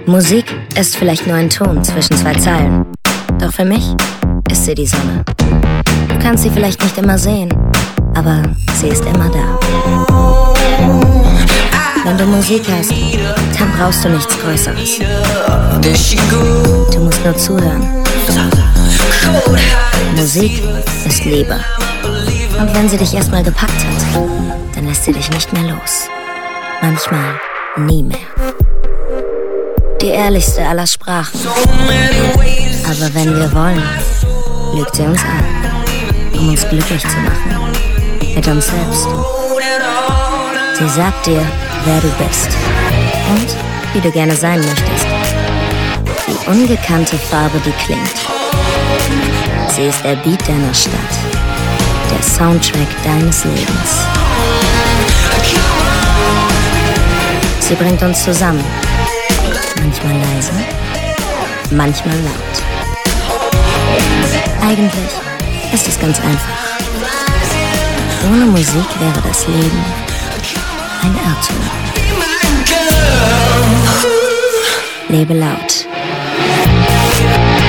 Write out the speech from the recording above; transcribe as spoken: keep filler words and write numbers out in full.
Musik ist vielleicht nur ein Ton zwischen zwei Zeilen. Doch für mich ist sie die Sonne. Du kannst sie vielleicht nicht immer sehen, aber sie ist immer da. Wenn du Musik hast, dann brauchst du nichts Größeres. Du musst nur zuhören. Musik ist Liebe. Und wenn sie dich erstmal gepackt hat, dann lässt sie dich nicht mehr los. Manchmal nie mehr. Die ehrlichste aller Sprachen. Aber wenn wir wollen, lügt sie uns an, um uns glücklich zu machen. Mit uns selbst. Sie sagt dir, wer du bist und wie du gerne sein möchtest. Die ungekannte Farbe, die klingt. Sie ist der Beat deiner Stadt, der Soundtrack deines Lebens. Sie bringt uns zusammen. Manchmal leise, manchmal laut. Eigentlich ist es ganz einfach. Ohne Musik wäre das Leben ein Irrtum. Lebe laut.